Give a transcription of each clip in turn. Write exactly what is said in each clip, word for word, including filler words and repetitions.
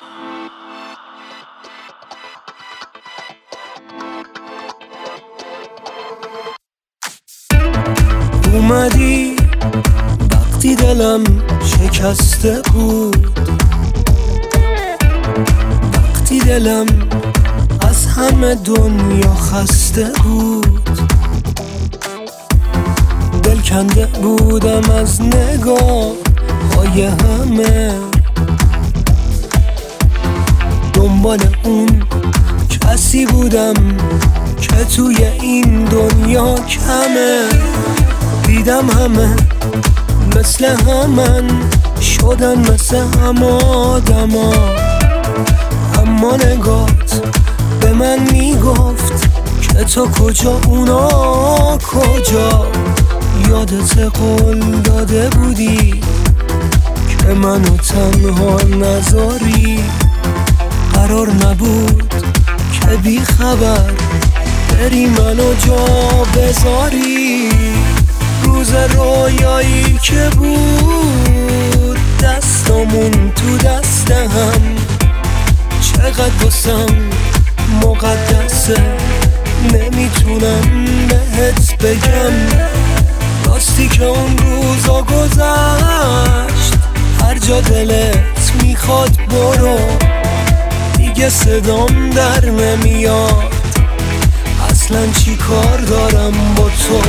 اومدی وقتی دلم شکسته بود، وقتی دلم از همه دنیا خسته بود، دل کنده بودم از نگاه های همه، دنبال اون کسی بودم که توی این دنیا کمه. دیدم همه مثل همن شدن، مثل هم آدما، اما نگات به من میگفت که تو کجا اونا کجا. یادت قول داده بودی که منو تنها نذاری، قرار نبود که بی خبر بری منو جا بذاری. روز رویایی که بود دستامون تو دست هم، چقدر بسم مقدسه نمیتونم بهت بگم. راستی که اون روزا گذشت، هر جا دلت میخواد برو، دیگه صدام در نمیاد اصلا چی کار دارم با تو.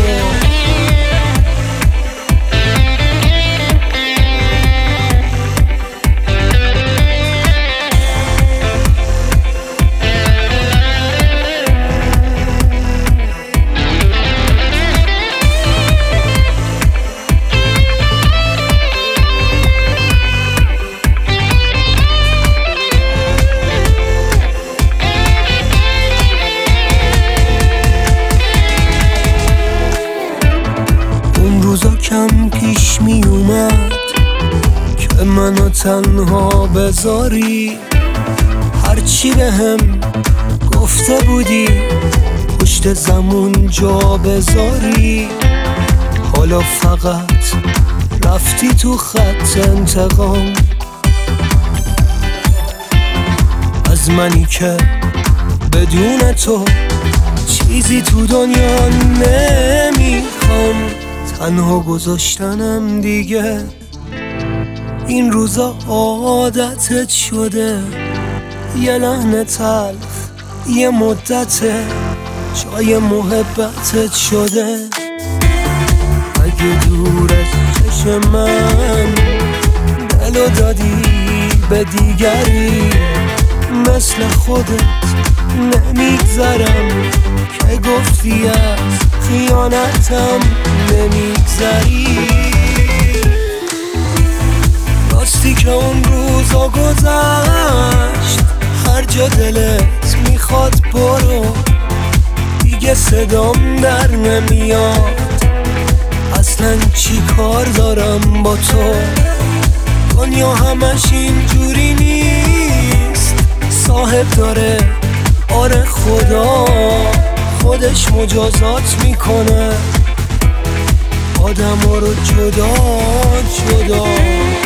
روزا کم پیش می اومد که منو تنها بذاری، هرچی به هم گفته بودی پشت زمون جا بذاری. حالا فقط رفتی تو خط انتقام از منی که بدون تو چیزی تو دنیا نمیخوام. تنها گذاشتنم دیگه این روزا عادتت شده، یه لحن تلخ یه مدته جای محبتت شده. اگه دور از چشم من دلو دادی به دیگری، مثل خودت نمیگذرم که گفتی از خیانتم نمیگذری. راستی که اون روزا گذشت، هر جا دلت میخواد برو، دیگه صدام در نمیاد اصلا چی کار دارم با تو. دنیا همش اینجوری نیست، صاحب داره آره خدا خودش مجازات میکنه آدم ها رو جدا جدا.